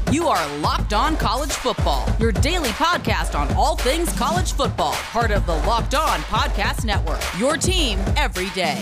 You are Locked On College Football, your daily podcast on all things college football, part of the Locked On Podcast Network, your team every day.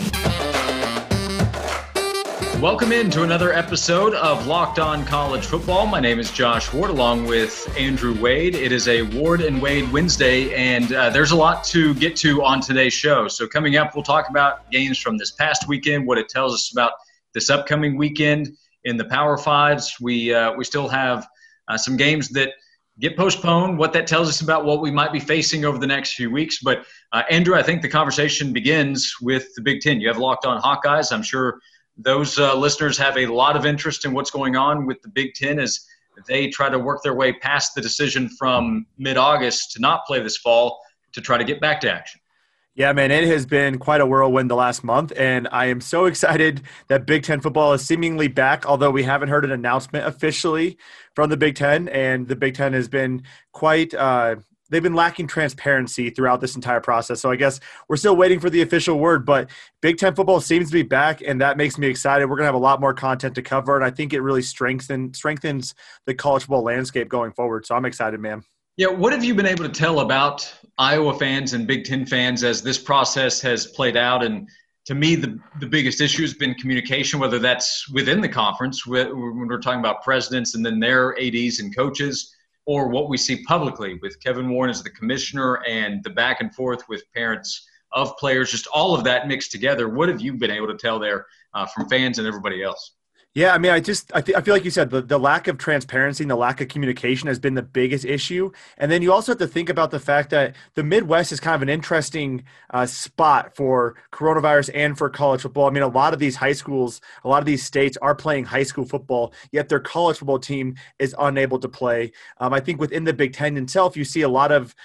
Welcome into another episode of Locked On College Football. My name is Josh Ward along with Andrew Wade. It is a Ward and Wade Wednesday, and there's a lot to get to on today's show. So coming up, we'll talk about games from this past weekend, what it tells us about this upcoming weekend. In the Power Fives, we still have some games that get postponed, what that tells us about what we might be facing over the next few weeks. But, Andrew, I think the conversation begins with the Big Ten. You have Locked On Hawkeyes. I'm sure those listeners have a lot of interest in what's going on with the Big Ten as they try to work their way past the decision from mid-August to not play this fall to try to get back to action. Yeah, man, it has been quite a whirlwind the last month, and I am so excited that Big Ten football is seemingly back, although we haven't heard an announcement officially from the Big Ten, and the Big Ten has been quite they've been lacking transparency throughout this entire process. So I guess we're still waiting for the official word, but Big Ten football seems to be back, and that makes me excited. We're going to have a lot more content to cover, and I think it really strengthens the college football landscape going forward. So I'm excited, man. Yeah, what have you been able to tell about Iowa fans and Big Ten fans as this process has played out? And to me, the biggest issue has been communication, whether that's within the conference, when we're talking about presidents and then their ADs and coaches, or what we see publicly with Kevin Warren as the commissioner and the back and forth with parents of players, just all of that mixed together. What have you been able to tell there from fans and everybody else? Yeah, I mean, I feel like you said the lack of transparency and the lack of communication has been the biggest issue. And then you also have to think about the fact that the Midwest is kind of an interesting spot for coronavirus and for college football. I mean, a lot of these high schools, a lot of these states are playing high school football, yet their college football team is unable to play. I think within the Big Ten itself, you see a lot of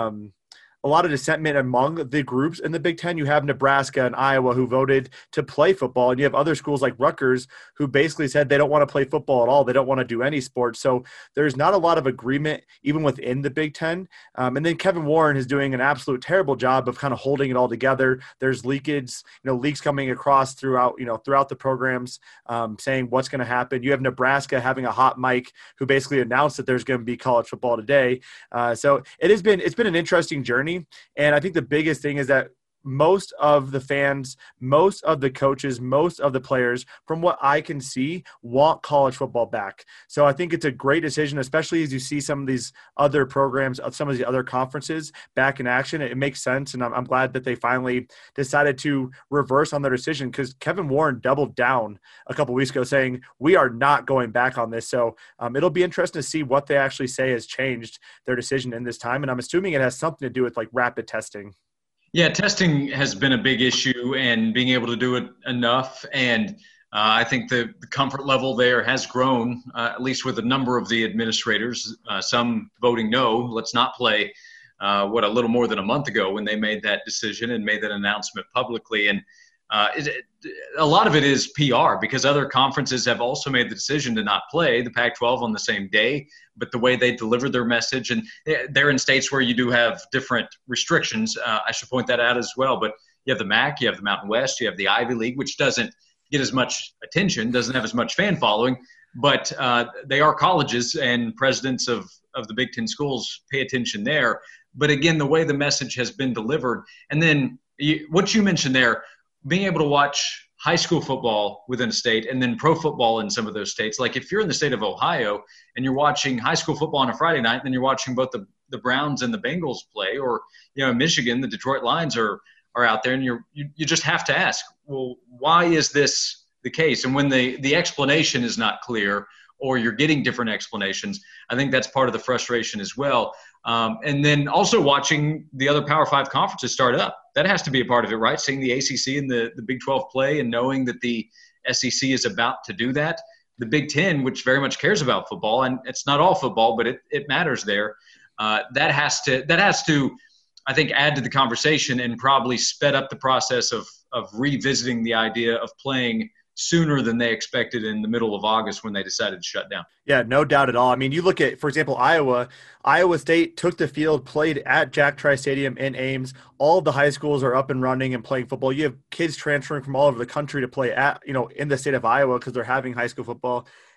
dissentment among the groups in the Big Ten. You have Nebraska and Iowa who voted to play football, and you have other schools like Rutgers who basically said they don't want to play football at all. They don't want to do any sports. So there's not a lot of agreement even within the Big Ten. And then Kevin Warren is doing an absolute terrible job of kind of holding it all together. There's leaks coming across throughout the programs saying what's going to happen. You have Nebraska having a hot mic who basically announced that there's going to be college football today. So it's been an interesting journey. And I think the biggest thing is that most of the fans, most of the coaches, most of the players, from what I can see, want college football back. So I think it's a great decision, especially as you see some of these other programs, some of the other conferences back in action. It makes sense, and I'm glad that they finally decided to reverse on their decision, because Kevin Warren doubled down a couple weeks ago saying, we are not going back on this. So it'll be interesting to see what they actually say has changed their decision in this time, and I'm assuming it has something to do with like rapid testing. Yeah, testing has been a big issue and being able to do it enough. And I think the comfort level there has grown, at least with a number of the administrators, some voting no, let's not play, a little more than a month ago when they made that decision and made that announcement publicly. And a lot of it is PR, because other conferences have also made the decision to not play the Pac-12 on the same day, but the way they deliver their message, and they're in states where you do have different restrictions. I should point that out as well. But you have the MAC, you have the Mountain West, you have the Ivy League, which doesn't get as much attention, doesn't have as much fan following, but they are colleges, and presidents of the Big Ten schools pay attention there. But again, the way the message has been delivered, and then what you mentioned there, being able to watch high school football within a state and then pro football in some of those states. Like if you're in the state of Ohio and you're watching high school football on a Friday night, and then you're watching both the Browns and the Bengals play, or, in Michigan, the Detroit Lions are out there, and you just have to ask, well, why is this the case? And when the explanation is not clear, or you're getting different explanations, I think that's part of the frustration as well. And then also watching the other Power 5 conferences start up. That has to be a part of it, right? Seeing the ACC and the Big 12 play and knowing that the SEC is about to do that. The Big 10, which very much cares about football, and it's not all football, but it matters there. That has to, I think, add to the conversation and probably sped up the process of revisiting the idea of playing sooner than they expected in the middle of August when they decided to shut down. Yeah, no doubt at all. I mean, you look at, for example, Iowa State took the field, played at Jack Trice Stadium in Ames. All of the high schools are up and running and playing football. You have kids transferring from all over the country to play in the state of Iowa because they're having high school football.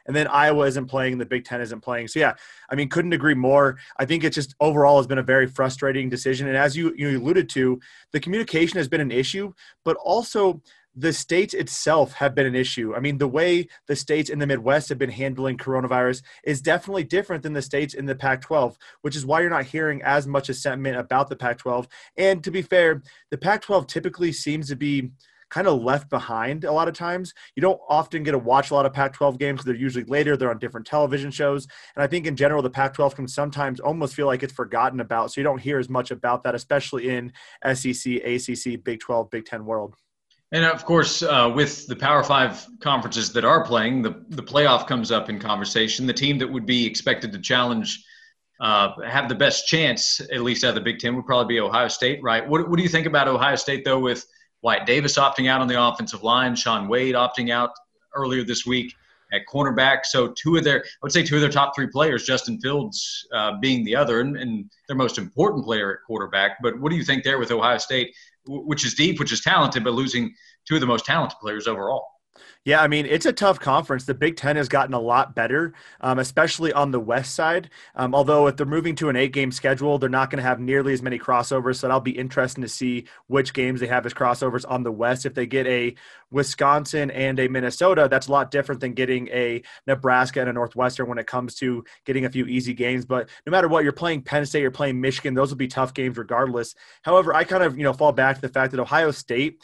and then Iowa isn't playing, and the Big Ten isn't playing. So, yeah, I mean, couldn't agree more. I think it just overall has been a very frustrating decision. And as you alluded to, the communication has been an issue, but also the states itself have been an issue. I mean, the way the states in the Midwest have been handling coronavirus is definitely different than the states in the Pac-12, which is why you're not hearing as much as sentiment about the Pac-12. And to be fair, the Pac-12 typically seems to be kind of left behind a lot of times. You don't often get to watch a lot of Pac-12 games. They're usually later. They're on different television shows. And I think in general, the Pac-12 can sometimes almost feel like it's forgotten about. So you don't hear as much about that, especially in SEC, ACC, Big 12, Big 10 world. And of course, with the Power 5 conferences that are playing, the playoff comes up in conversation. The team that would be expected to challenge, have the best chance, at least out of the Big Ten, would probably be Ohio State, right? What do you think about Ohio State, though, with Wyatt Davis opting out on the offensive line, Shaun Wade opting out earlier this week at cornerback? So two of their top three players, Justin Fields being the other, and their most important player at quarterback. But what do you think there with Ohio State, which is deep, which is talented, but losing two of the most talented players overall? Yeah, I mean, it's a tough conference. The Big Ten has gotten a lot better, especially on the West side. Although if they're moving to an 8-game schedule, they're not going to have nearly as many crossovers. So that'll be interesting to see which games they have as crossovers on the West. If they get a Wisconsin and a Minnesota, that's a lot different than getting a Nebraska and a Northwestern when it comes to getting a few easy games. But no matter what, you're playing Penn State, you're playing Michigan. Those will be tough games regardless. However, I kind of, fall back to the fact that Ohio State,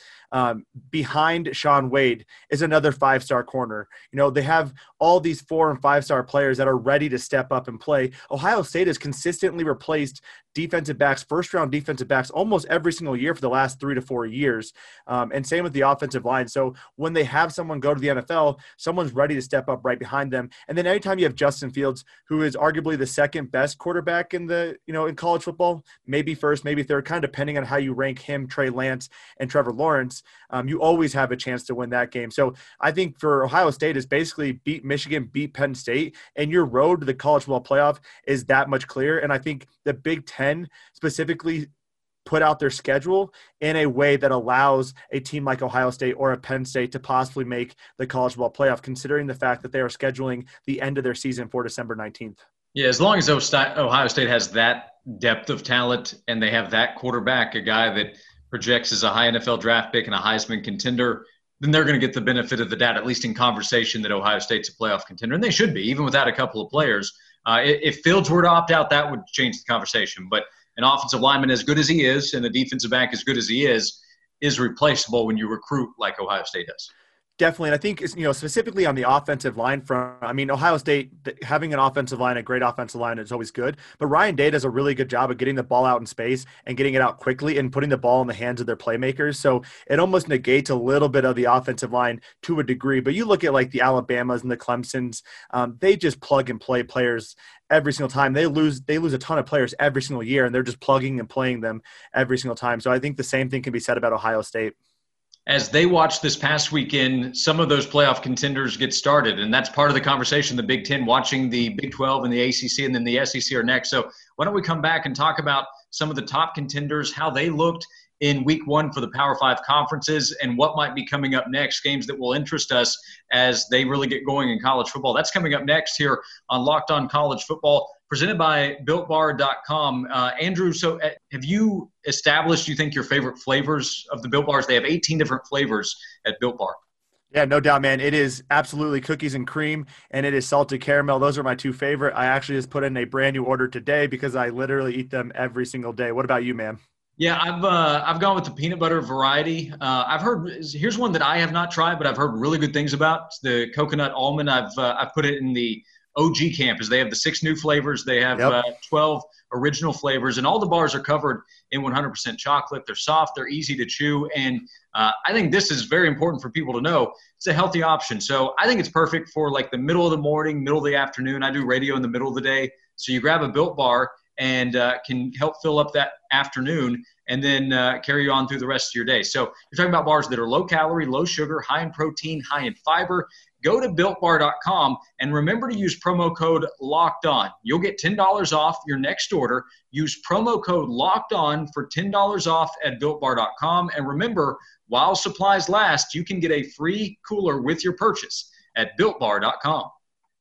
behind Shaun Wade, is another 5-star corner. They have all these 4- and 5-star players that are ready to step up and play. Ohio State has consistently replaced defensive backs, first-round defensive backs, almost every single year for the last 3 to 4 years. And same with the offensive line. So when they have someone go to the NFL, someone's ready to step up right behind them. And then anytime you have Justin Fields, who is arguably the second best quarterback in in college football, maybe first, maybe third, kind of depending on how you rank him, Trey Lance, and Trevor Lawrence, you always have a chance to win that game. So I think for Ohio State is basically beat Michigan, beat Penn State, and your road to the college football playoff is that much clear. And I think the Big Ten specifically put out their schedule in a way that allows a team like Ohio State or a Penn State to possibly make the college football playoff, considering the fact that they are scheduling the end of their season for December 19th. Yeah, as long as Ohio State has that depth of talent and they have that quarterback, a guy that projects as a high NFL draft pick and a Heisman contender, then they're going to get the benefit of the doubt, at least in conversation, that Ohio State's a playoff contender. And they should be, even without a couple of players. If Fields were to opt out, that would change the conversation. But an offensive lineman as good as he is and a defensive back as good as he is replaceable when you recruit like Ohio State does. Definitely. And I think, specifically on the offensive line front, I mean, Ohio State having an offensive line, a great offensive line, is always good. But Ryan Day does a really good job of getting the ball out in space and getting it out quickly and putting the ball in the hands of their playmakers. So it almost negates a little bit of the offensive line to a degree. But you look at like the Alabamas and the Clemsons, they just plug and play players every single time. They lose a ton of players every single year, and they're just plugging and playing them every single time. So I think the same thing can be said about Ohio State. As they watch this past weekend, some of those playoff contenders get started, and that's part of the conversation. The Big Ten watching the Big 12 and the ACC, and then the SEC are next. So why don't we come back and talk about some of the top contenders, how they looked in week 1 for the Power 5 conferences, and what might be coming up next, games that will interest us as they really get going in college football. That's coming up next here on Locked On College Football, presented by BuiltBar.com. Andrew, so have you established, you think, your favorite flavors of the Built Bars? They have 18 different flavors at Built Bar. Yeah, no doubt, man. It is absolutely cookies and cream, and it is salted caramel. Those are my two favorite. I actually just put in a brand new order today because I literally eat them every single day. What about you, man? Yeah, I've gone with the peanut butter variety. I've heard, here's one that I have not tried, but I've heard really good things about. It's the coconut almond. I've put it in the OG campus. They have the 6 new flavors. They have 12 original flavors, and all the bars are covered in 100% chocolate. They're soft. They're easy to chew. And I think this is very important for people to know. It's a healthy option. So I think it's perfect for like the middle of the morning, middle of the afternoon. I do radio in the middle of the day. So you grab a Built Bar and can help fill up that afternoon and then carry you on through the rest of your day. So you're talking about bars that are low calorie, low sugar, high in protein, high in fiber. Go to BuiltBar.com and remember to use promo code LOCKEDON. You'll get $10 off your next order. Use promo code LOCKEDON for $10 off at BuiltBar.com. And remember, while supplies last, you can get a free cooler with your purchase at BuiltBar.com.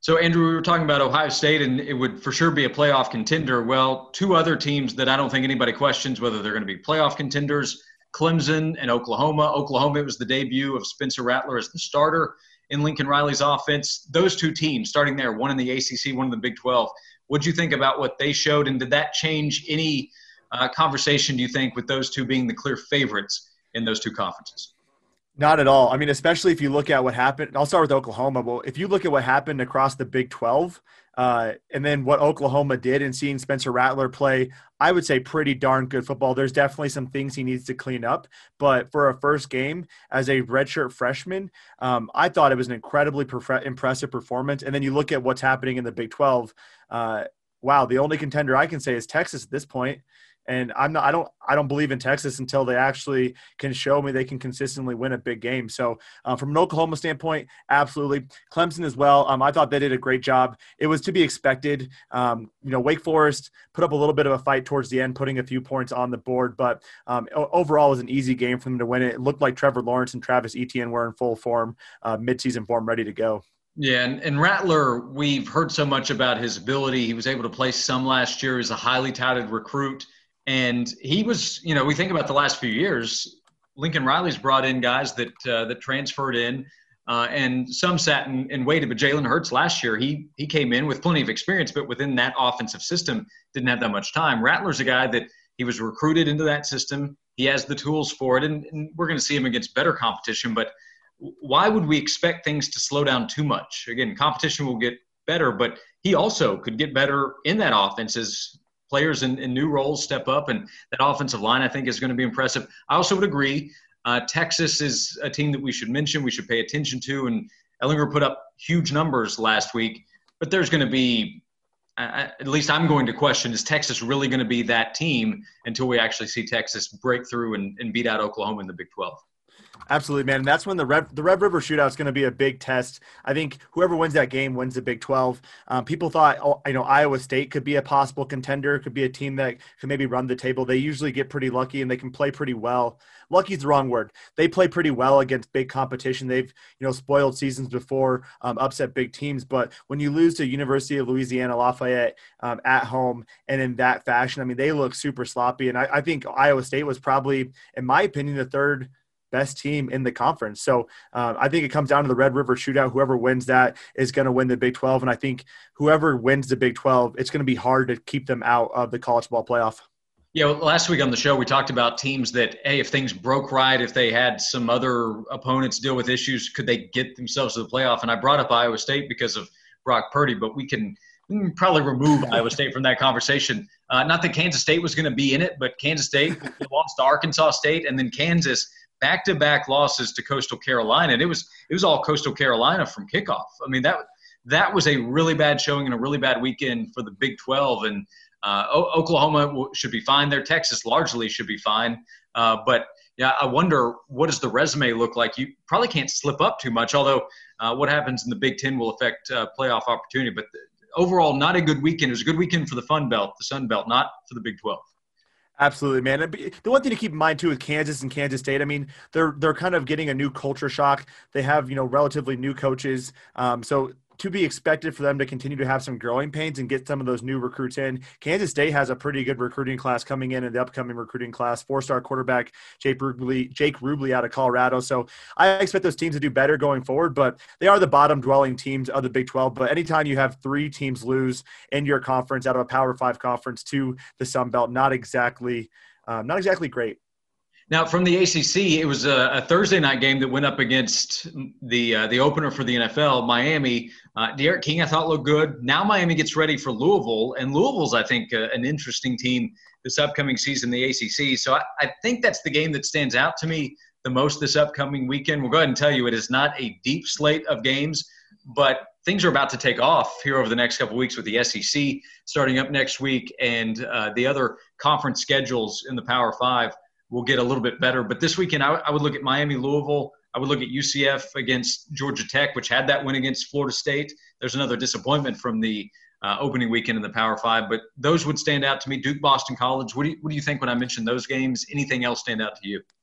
So, Andrew, we were talking about Ohio State, and it would for sure be a playoff contender. Well, two other teams that I don't think anybody questions whether they're going to be playoff contenders, Clemson and Oklahoma. Oklahoma, it was the debut of Spencer Rattler as the starter in Lincoln Riley's offense. Those two teams starting there, one in the ACC, one in the Big 12. What do you think about what they showed, and did that change any conversation, do you think, with those two being the clear favorites in those two conferences? Not at all. I mean, especially if you look at what happened. I'll start with Oklahoma. Well, if you look at what happened across the Big 12 and then what Oklahoma did and seeing Spencer Rattler play, I would say pretty darn good football. There's definitely some things he needs to clean up. But for a first game as a redshirt freshman, I thought it was an incredibly impressive performance. And then you look at what's happening in the Big 12. Wow, the only contender I can say is Texas at this point. And I don't believe in Texas until they actually can show me they can consistently win a big game. So from an Oklahoma standpoint, absolutely. Clemson as well. I thought they did a great job. It was to be expected. Wake Forest put up a little bit of a fight towards the end, putting a few points on the board. But overall, it was an easy game for them to win it. It looked like Trevor Lawrence and Travis Etienne were in full form, midseason form, ready to go. Yeah, and Rattler, we've heard so much about his ability. He was able to play some last year as a highly touted recruit. And he was, we think about the last few years, Lincoln Riley's brought in guys that transferred in and some sat and waited. But Jalen Hurts last year, he came in with plenty of experience, but within that offensive system, didn't have that much time. Rattler's a guy that he was recruited into that system. He has the tools for it, and we're going to see him against better competition. But why would we expect things to slow down too much? Again, competition will get better, but he also could get better in that offense as players in new roles step up, and that offensive line, I think, is going to be impressive. I also would agree. Texas is a team that we should mention, we should pay attention to, and Ehlinger put up huge numbers last week. But there's going to be, at least I'm going to question, is Texas really going to be that team until we actually see Texas break through and beat out Oklahoma in the Big 12? Absolutely, man. And that's when the Red River Shootout is going to be a big test. I think whoever wins that game wins the Big 12. People thought, Iowa State could be a possible contender, could be a team that could maybe run the table. They usually get pretty lucky and they can play pretty well. Lucky is the wrong word. They play pretty well against big competition. They've, spoiled seasons before, upset big teams. But when you lose to University of Louisiana Lafayette at home and in that fashion, I mean, they look super sloppy. And I think Iowa State was probably, in my opinion, the third best team in the conference. So I think it comes down to the Red River Shootout. Whoever wins that is going to win the Big 12. And I think whoever wins the Big 12, it's going to be hard to keep them out of the college football playoff. Yeah, well, last week on the show, we talked about teams that, hey, if things broke right, if they had some other opponents deal with issues, could they get themselves to the playoff? And I brought up Iowa State because of Brock Purdy, but we can probably remove Iowa State from that conversation. Not that Kansas State was going to be in it, but Kansas State lost to Arkansas State, and then Kansas – back-to-back losses to Coastal Carolina, and it was all Coastal Carolina from kickoff. I mean, that was a really bad showing and a really bad weekend for the Big 12, and Oklahoma should be fine there. Texas largely should be fine, but yeah, I wonder, what does the resume look like? You probably can't slip up too much, although what happens in the Big 10 will affect playoff opportunity, but overall, not a good weekend. It was a good weekend for the Sun Belt, not for the Big 12. Absolutely, man. The one thing to keep in mind, too, is Kansas and Kansas State. I mean, they're kind of getting a new culture shock. They have, relatively new coaches. So to be expected for them to continue to have some growing pains and get some of those new recruits in. Kansas State has a pretty good recruiting class coming in the upcoming recruiting class. 4-star quarterback Jake Rubley out of Colorado. So I expect those teams to do better going forward, but they are the bottom dwelling teams of the Big 12. But anytime you have three teams lose in your conference out of a Power 5 conference to the Sun Belt, not exactly great. Now, from the ACC, it was a Thursday night game that went up against the opener for the NFL, Miami. D'Eriq King, I thought, looked good. Now Miami gets ready for Louisville, and Louisville's, I think, an interesting team this upcoming season, the ACC. So I think that's the game that stands out to me the most this upcoming weekend. We'll go ahead and tell you it is not a deep slate of games, but things are about to take off here over the next couple of weeks with the SEC starting up next week, and the other conference schedules in the Power 5 will get a little bit better. But this weekend, I would look at Miami, Louisville. I would look at UCF against Georgia Tech, which had that win against Florida State. There's another disappointment from the opening weekend in the Power 5, but those would stand out to me. Duke, Boston College. What do you think when I mention those games? Anything else stand out to you?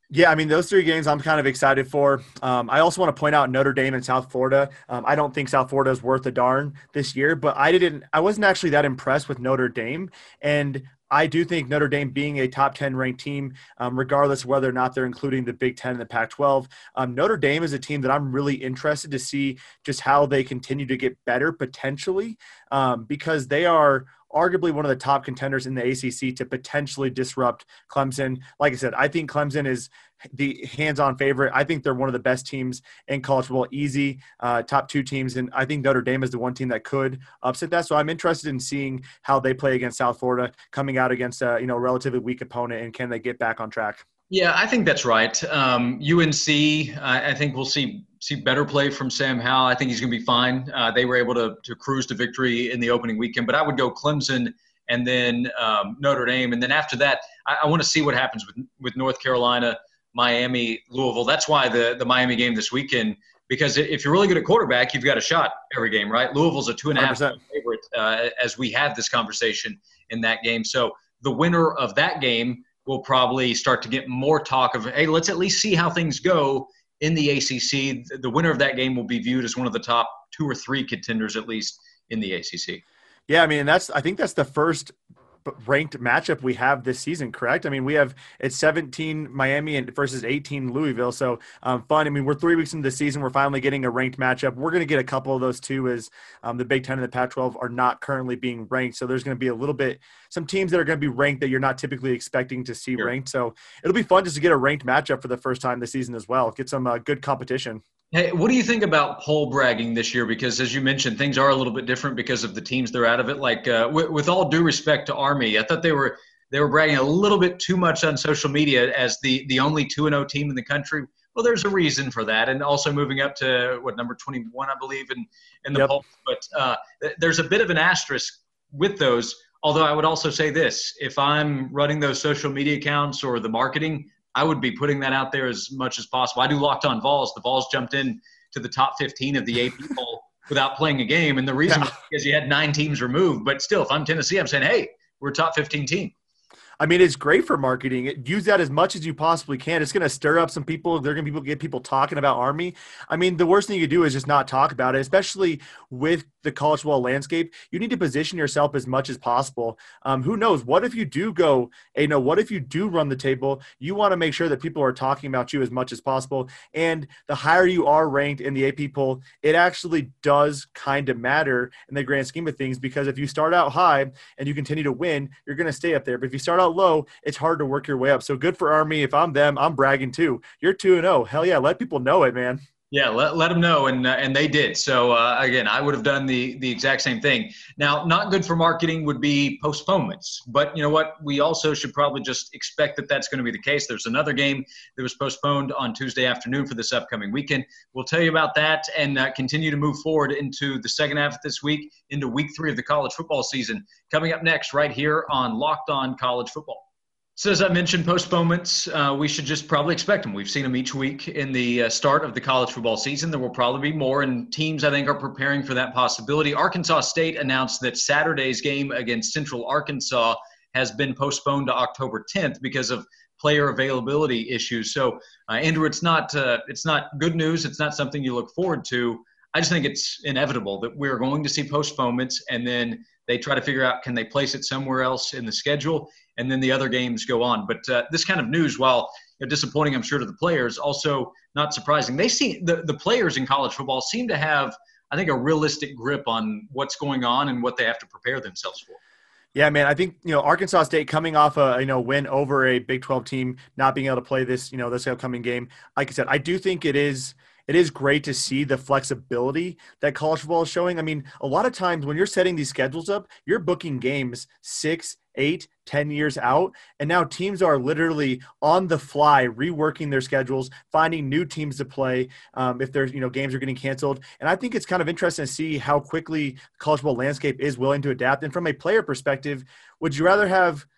Yeah, I mean, those three games I'm kind of excited for. I also want to point out Notre Dame and South Florida. I don't think South Florida is worth a darn this year, but I wasn't actually that impressed with Notre Dame. And I do think Notre Dame being a top 10 ranked team, regardless of whether or not they're including the Big Ten and the Pac-12, Notre Dame is a team that I'm really interested to see just how they continue to get better potentially, because they are arguably one of the top contenders in the ACC to potentially disrupt Clemson. Like I said, I think Clemson is the hands-on favorite. I think they're one of the best teams in college football, easy, top two teams. And I think Notre Dame is the one team that could upset that. So I'm interested in seeing how they play against South Florida, coming out against a relatively weak opponent, and can they get back on track? Yeah, I think that's right. UNC, I think we'll see better play from Sam Howell. I think he's going to be fine. They were able to cruise to victory in the opening weekend, but I would go Clemson and then Notre Dame. And then after that, I want to see what happens with North Carolina, Miami, Louisville. That's why the Miami game this weekend, because if you're really good at quarterback, you've got a shot every game, right? Louisville's a 2.5 favorite as we have this conversation in that game. So the winner of that game will probably start to get more talk of, hey, let's at least see how things go in the ACC. The winner of that game will be viewed as one of the top 2 or 3 contenders, at least in the ACC. Yeah, I mean, I think that's the first ranked matchup we have this season, correct? I mean, it's 17 Miami versus 18 Louisville. So fun. I mean, we're 3 weeks into the season. We're finally getting a ranked matchup. We're going to get a couple of those too, as the Big Ten and the Pac-12 are not currently being ranked. So there's going to be some teams that are going to be ranked that you're not typically expecting to see ranked. So it'll be fun just to get a ranked matchup for the first time this season as well. Get some good competition. Hey, what do you think about poll bragging this year? Because as you mentioned, things are a little bit different because of the teams they're out of it. Like with all due respect to Army, I thought they were bragging a little bit too much on social media as the only 2-0 team in the country. Well, there's a reason for that, and also moving up to number 21, I believe, in the poll. But there's a bit of an asterisk with those. Although I would also say this: if I'm running those social media accounts or the marketing, I would be putting that out there as much as possible. I do Locked On Vols. The Vols jumped in to the top 15 of the AP poll without playing a game. And the reason was because you had 9 teams removed. But still, if I'm Tennessee, I'm saying, hey, we're a top 15 team. I mean, it's great for marketing. Use that as much as you possibly can. It's going to stir up some people. They're going to get people talking about Army. I mean, the worst thing you do is just not talk about it, especially with the college football landscape. You need to position yourself as much as possible. Who knows? What if you do go, what if you do run the table? You want to make sure that people are talking about you as much as possible. And the higher you are ranked in the AP poll, it actually does kind of matter in the grand scheme of things, because if you start out high and you continue to win, you're going to stay up there. But if you start out low, it's hard to work your way up. So good for Army. If I'm them, I'm bragging too. You're 2-0. Hell yeah. Let people know it, man. Yeah, let them know, and they did. So, again, I would have done the exact same thing. Now, not good for marketing would be postponements. But you know what? We also should probably just expect that that's going to be the case. There's another game that was postponed on Tuesday afternoon for this upcoming weekend. We'll tell you about that and continue to move forward into the second half of this week, into week 3 of the college football season. Coming up next right here on Locked On College Football. So as I mentioned, postponements, we should just probably expect them. We've seen them each week in the start of the college football season. There will probably be more, and teams, I think, are preparing for that possibility. Arkansas State announced that Saturday's game against Central Arkansas has been postponed to October 10th because of player availability issues. So, Andrew, it's not good news. It's not something you look forward to. I just think it's inevitable that we're going to see postponements, and then they try to figure out, can they place it somewhere else in the schedule? And then the other games go on. But this kind of news, while disappointing, I'm sure, to the players, also not surprising. They see the players in college football seem to have, I think, a realistic grip on what's going on and what they have to prepare themselves for. Yeah, man, I think, Arkansas State coming off a, win over a Big 12 team, not being able to play this, this upcoming game. Like I said, I do think it is great to see the flexibility that college football is showing. I mean, a lot of times when you're setting these schedules up, you're booking games 6, 8, 10 years out. And now teams are literally on the fly, reworking their schedules, finding new teams to play if there's, games are getting canceled. And I think it's kind of interesting to see how quickly the college football landscape is willing to adapt. And from a player perspective, would you rather have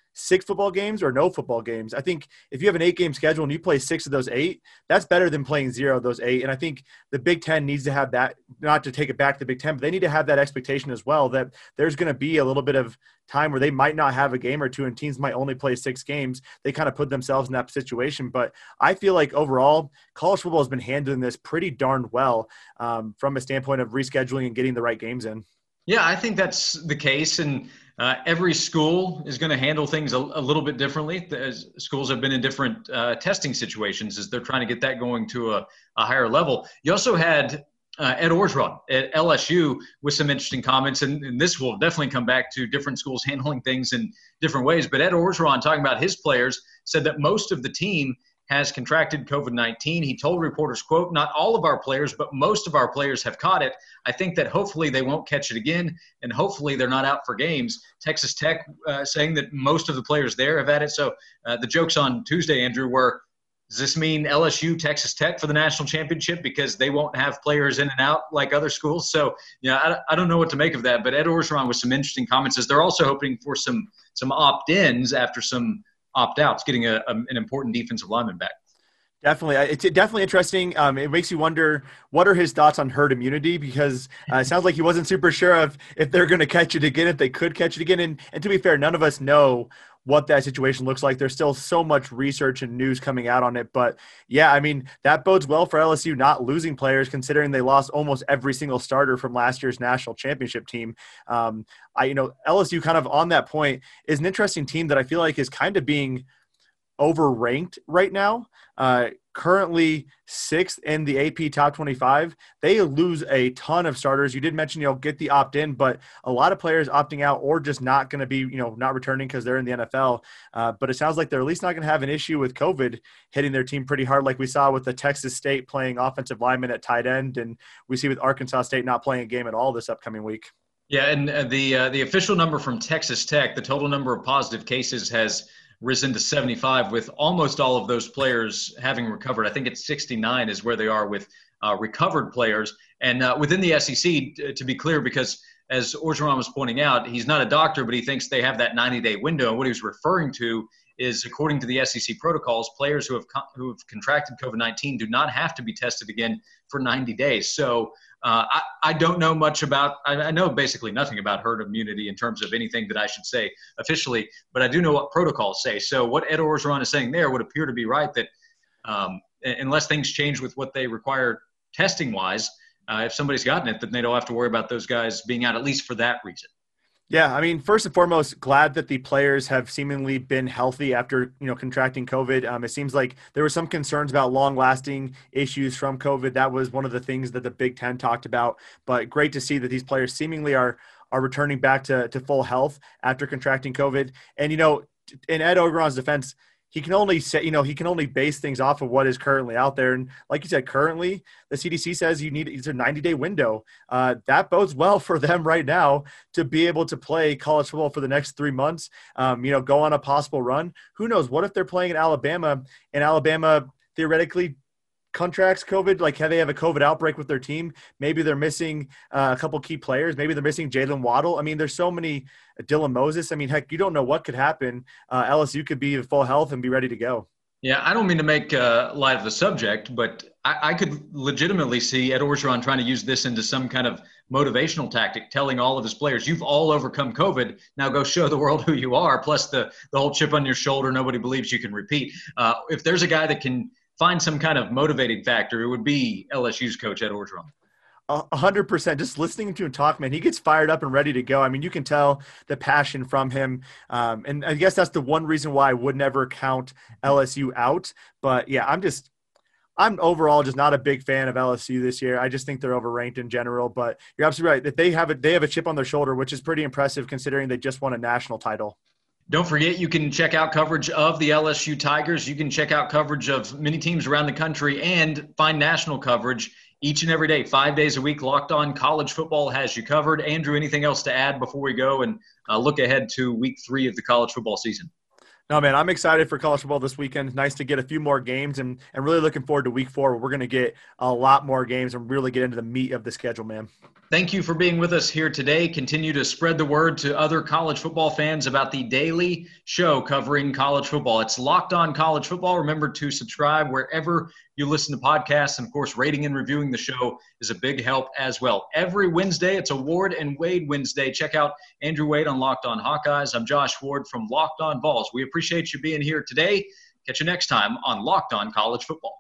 6 football games or no football games. I think if you have an 8-game schedule and you play 6 of those 8, that's better than playing 0 of those 8. And I think the Big Ten needs to have that, not to take it back to the Big Ten, but they need to have that expectation as well that there's going to be a little bit of time where they might not have a game or two and teams might only play 6 games. They kind of put themselves in that situation. But I feel like overall, college football has been handling this pretty darn well from a standpoint of rescheduling and getting the right games in. Yeah, I think that's the case. And every school is going to handle things a little bit differently. As schools have been in different testing situations as they're trying to get that going to a higher level. You also had Ed Orgeron at LSU with some interesting comments, and this will definitely come back to different schools handling things in different ways. But Ed Orgeron, talking about his players, said that most of the team has contracted COVID-19. He told reporters, quote, "Not all of our players, but most of our players have caught it. I think that hopefully they won't catch it again, and hopefully they're not out for games." Texas Tech saying that most of the players there have had it. So the jokes on Tuesday, Andrew, were, does this mean LSU, Texas Tech for the national championship because they won't have players in and out like other schools? So, I don't know what to make of that. But Ed Orgeron with some interesting comments as they're also hoping for some opt-ins after some opt-outs, getting an important defensive lineman back. Definitely. It's definitely interesting. It makes you wonder, what are his thoughts on herd immunity? Because it sounds like he wasn't super sure of if they're going to catch it again, if they could catch it again. And to be fair, none of us know what that situation looks like. There's still so much research and news coming out on it. But, yeah, I mean, that bodes well for LSU not losing players, considering they lost almost every single starter from last year's national championship team. LSU kind of on that point is an interesting team that I feel like is kind of being overranked right now. Currently 6th in the AP top 25. They lose a ton of starters. You did mention, get the opt-in, but a lot of players opting out or just not going to be, not returning because they're in the NFL. But it sounds like they're at least not going to have an issue with COVID hitting their team pretty hard, like we saw with the Texas State playing offensive lineman at tight end, and we see with Arkansas State not playing a game at all this upcoming week. Yeah, and the official number from Texas Tech, the total number of positive cases has risen to 75, with almost all of those players having recovered. I think it's 69 is where they are with recovered players. And within the SEC, to be clear, because as Orgeron was pointing out, he's not a doctor, but he thinks they have that 90-day window. And what he was referring to is, according to the SEC protocols, players who have contracted COVID-19 do not have to be tested again for 90 days. So I don't know much about – I know basically nothing about herd immunity in terms of anything that I should say officially, but I do know what protocols say. So what Ed Orgeron is saying there would appear to be right, that unless things change with what they require testing-wise, if somebody's gotten it, then they don't have to worry about those guys being out, at least for that reason. Yeah, I mean, first and foremost, glad that the players have seemingly been healthy after, contracting COVID. It seems like there were some concerns about long-lasting issues from COVID. That was one of the things that the Big Ten talked about. But great to see that these players seemingly are returning back to full health after contracting COVID. And, in Ed Orgeron's defense, he can only say, he can only base things off of what is currently out there. And like you said, currently the CDC says it's a 90-day window. That bodes well for them right now to be able to play college football for the next 3 months, go on a possible run. Who knows? What if they're playing in Alabama and Alabama theoretically contracts COVID, like they have a COVID outbreak with their team? Maybe they're missing a couple key players. Maybe they're missing Jalen Waddle. I mean, there's so many. Dylan Moses. I mean, heck, you don't know what could happen. LSU could be in full health and be ready to go. Yeah, I don't mean to make light of the subject, but I could legitimately see Ed Orgeron trying to use this into some kind of motivational tactic, telling all of his players, you've all overcome COVID. Now go show the world who you are. Plus the whole chip on your shoulder. Nobody believes you can repeat. If there's a guy that can find some kind of motivating factor, it would be LSU's coach, Ed Orgeron. 100%. Just listening to him talk, man, he gets fired up and ready to go. I mean, you can tell the passion from him. And I guess that's the one reason why I would never count LSU out. But yeah, I'm overall just not a big fan of LSU this year. I just think they're overranked in general, but you're absolutely right that they have a chip on their shoulder, which is pretty impressive considering they just won a national title. Don't forget, you can check out coverage of the LSU Tigers. You can check out coverage of many teams around the country and find national coverage each and every day, 5 days a week. Locked On College Football has you covered. Andrew, anything else to add before we go and look ahead to week 3 of the college football season? No, man, I'm excited for college football this weekend. Nice to get a few more games and really looking forward to week 4 where we're going to get a lot more games and really get into the meat of the schedule, man. Thank you for being with us here today. Continue to spread the word to other college football fans about the daily show covering college football. It's Locked On College Football. Remember to subscribe wherever you listen to podcasts. And, of course, rating and reviewing the show is a big help as well. Every Wednesday, it's a Ward and Wade Wednesday. Check out Andrew Wade on Locked On Hawkeyes. I'm Josh Ward from Locked On Vols. We appreciate you being here today. Catch you next time on Locked On College Football.